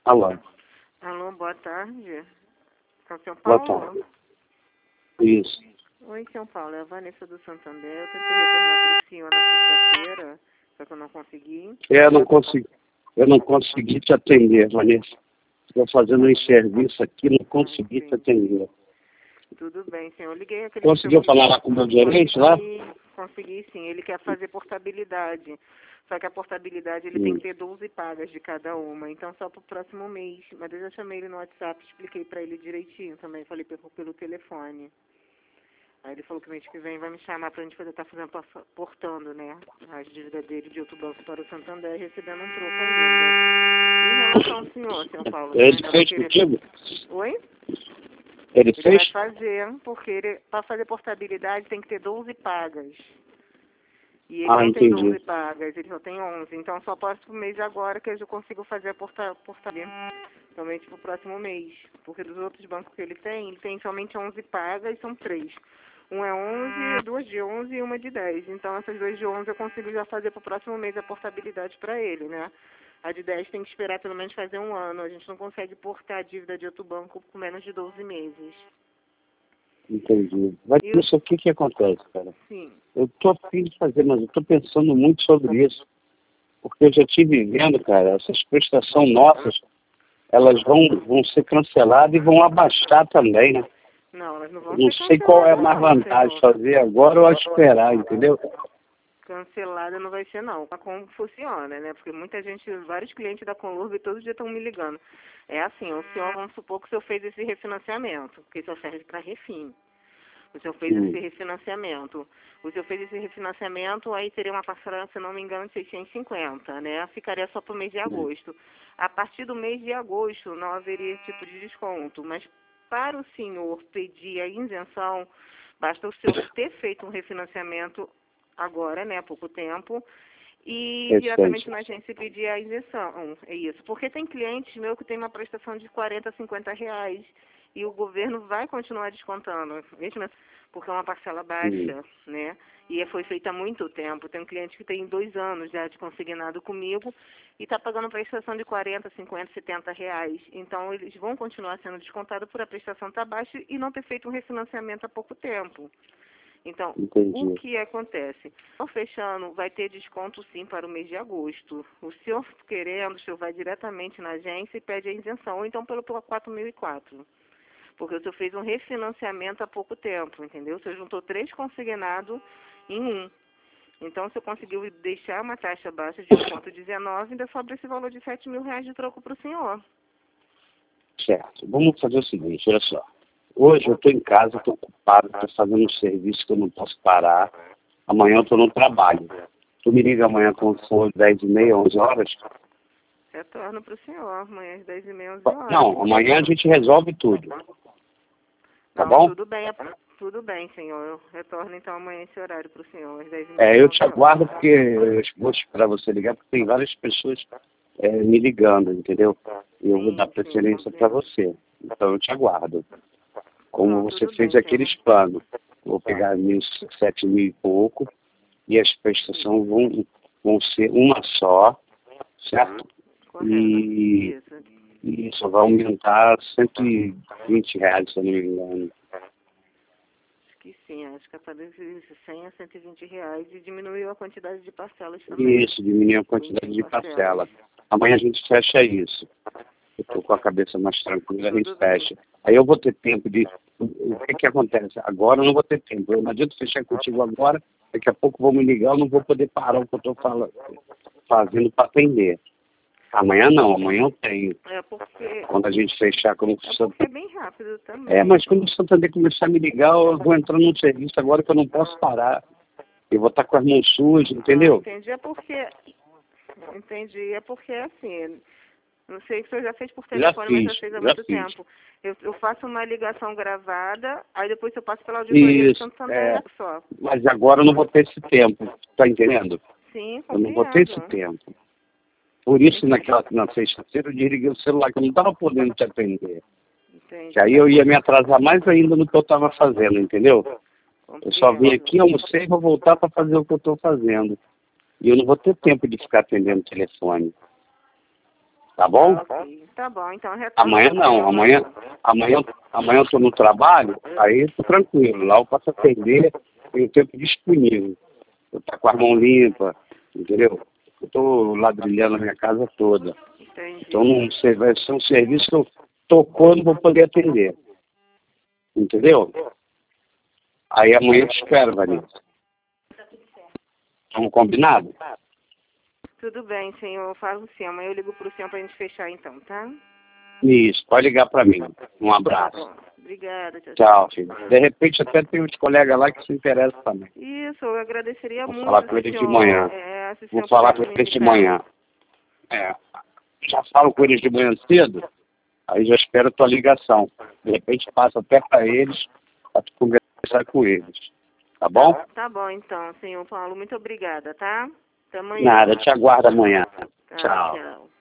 Alô. Alô, boa tarde. É o São Boa Paulo? tarde. Isso. Oi, São Paulo. É a Vanessa do Santander. Eu tentei retornar para o senhor na sexta-feira, só que eu não consegui. Eu não consegui te atender, Vanessa. Estou fazendo um serviço aqui, não consegui te atender. Tudo bem, senhor. Eu liguei aquele... Conseguiu falar lá com o meu gerente lá? Consegui, sim. Ele quer fazer portabilidade. Só que a portabilidade ele tem que ter 12 pagas de cada uma. Então, só para o próximo mês. Mas eu já chamei ele no WhatsApp, expliquei para ele direitinho também. Falei pelo telefone. Aí ele falou que mês que vem vai me chamar pra gente poder estar portando, né, as dívidas dele de outro banco para o Santander, recebendo um troco ainda. Em relação ao senhor, São Paulo... Ele fez contigo? Oi? Ele Ele fez? vai fazer, porque para fazer portabilidade tem que ter 12 pagas. E ele não tem 12 pagas, ele só tem 11. Então só próximo mês agora que eu consigo fazer a portabilidade. Somente pro próximo mês. Porque dos outros bancos que ele tem somente 11 pagas, são 3. Um é 11, duas de 11 e uma de 10. Então essas duas de 11 eu consigo já fazer pro próximo mês a portabilidade para ele, né? A de 10 tem que esperar pelo menos fazer um ano. A gente não consegue portar a dívida de outro banco por menos de 12 meses. Entendi. Mas isso, o que acontece, cara? Sim. Eu tô a fim de fazer, mas eu tô pensando muito sobre isso. Porque eu já estive vendo, cara, essas prestações nossas, elas vão ser canceladas e vão abaixar também, né? Não, elas não vão Não ser sei qual é a mais canceladas, vantagem, senhor. fazer agora ou esperar, entendeu? Cancelada não vai ser, não. Como funciona, né? Porque muita gente, vários clientes da Conlurb todo dia estão me ligando. É assim, o senhor, vamos supor que o senhor fez esse refinanciamento, porque isso serve para refim. O senhor fez esse refinanciamento. O senhor fez esse refinanciamento, aí teria uma parcela, se não me engano, de 650, né? Ficaria só para o mês de agosto. A partir do mês de agosto não haveria esse tipo de desconto, mas para o senhor pedir a isenção, basta o senhor ter feito um refinanciamento agora, né, há pouco tempo, e diretamente na agência pedir a isenção. É isso. Porque tem clientes meus que tem uma prestação de 40, 50 reais e o governo vai continuar descontando, mesmo porque é uma parcela baixa, né? E foi feita há muito tempo. Tem um cliente que tem 2 anos já de consignado comigo e está pagando prestação de 40, 50, 70 reais. Então, eles vão continuar sendo descontados por a prestação estar baixa e não ter feito um refinanciamento há pouco tempo. Então, o que acontece? O fechando vai ter desconto sim para o mês de agosto. O senhor querendo, o senhor vai diretamente na agência e pede a isenção, ou então pelo 4004. Porque o senhor fez um refinanciamento há pouco tempo, entendeu? O senhor juntou 3 consignados em um. Então, o senhor conseguiu deixar uma taxa baixa de 1,19 e ainda sobra esse valor de 7 mil reais de troco para o senhor. Certo. Vamos fazer o seguinte, olha só. Hoje eu estou em casa, estou ocupado, estou fazendo um serviço que eu não posso parar. Amanhã eu estou no trabalho. Tu me liga amanhã quando for 10h30, 11 horas? Retorno para o senhor, amanhã às 10h30, 11 horas. Não, amanhã a gente resolve tudo. Tá Não, bom? Tudo bem, senhor. Eu retorno então amanhã esse horário para o senhor, às 10h30. Eu te aguardo porque eu vou esperar você ligar, porque tem várias pessoas me ligando, entendeu? E eu vou dar preferência para você. Então eu te aguardo. Como você fez aqueles planos. Vou pegar 7 mil e pouco e as prestações vão ser uma só, certo? Correto. E isso vai aumentar 120 reais, se eu não me engano. Acho que sim, acho que de 100 a 120 reais e diminuiu a quantidade de parcelas também. Isso, diminuiu a quantidade de parcela. Amanhã a gente fecha isso. Eu estou com a cabeça mais tranquila, a gente fecha. Aí eu vou ter tempo de... O que acontece? Agora eu não vou ter tempo. Eu não adianta fechar contigo agora, daqui a pouco vão me ligar, eu não vou poder parar o que eu estou fazendo para atender. Amanhã não, amanhã eu tenho. Quando a gente fechar como o Santander... É bem rápido também. Mas quando o Santander começar a me ligar, eu vou entrar num serviço agora que eu não posso parar. Eu vou estar com as mãos sujas, entendeu? Entendi, é porque assim... Não sei se o senhor já fez por telefone, mas já fez há muito tempo. Eu faço uma ligação gravada, aí depois eu passo pela auditoria do Santander só. Mas agora eu não vou ter esse tempo, tá entendendo? Sim, compreendo. Eu não vou ter esse tempo. Por isso, na sexta-feira, eu desliguei o celular, que eu não estava podendo te atender. Entendi. Que aí eu ia me atrasar mais ainda no que eu estava fazendo, entendeu? Eu só vim aqui, almocei e vou voltar para fazer o que eu estou fazendo. E eu não vou ter tempo de ficar atendendo o telefone. Tá bom? Ok. Tá bom, então retorno. Amanhã não, amanhã eu tô no trabalho, aí tô tranquilo. Lá eu posso atender, tenho tempo disponível. Eu tô com a mão limpa, entendeu? Eu tô ladrilhando a minha casa toda. Entendi. Então não sei, vai ser um serviço que eu tocou, não vou poder atender. Entendeu? Aí amanhã eu te espero, Vanessa. Estamos combinados? Tudo bem, senhor. Eu falo sim. Amanhã eu ligo pro senhor pra gente fechar então, tá? Isso, pode ligar para mim. Um Tá abraço. bom. Obrigada, tchau. Tchau, filho. De repente até tem uns colegas lá que se interessam também. Isso, eu agradeceria Vou muito. falar com se eles de senhor, manhã. se o Vou senhor falar com pudesse me eles de indicar. manhã. É, já falo com eles de manhã cedo, aí já espero a tua ligação. De repente passa até para eles, para tu conversar com eles. Tá bom? Tá bom, então, senhor Paulo. Muito obrigada, tá? Até amanhã. Nada, te aguardo amanhã. Tá, Tchau. tchau.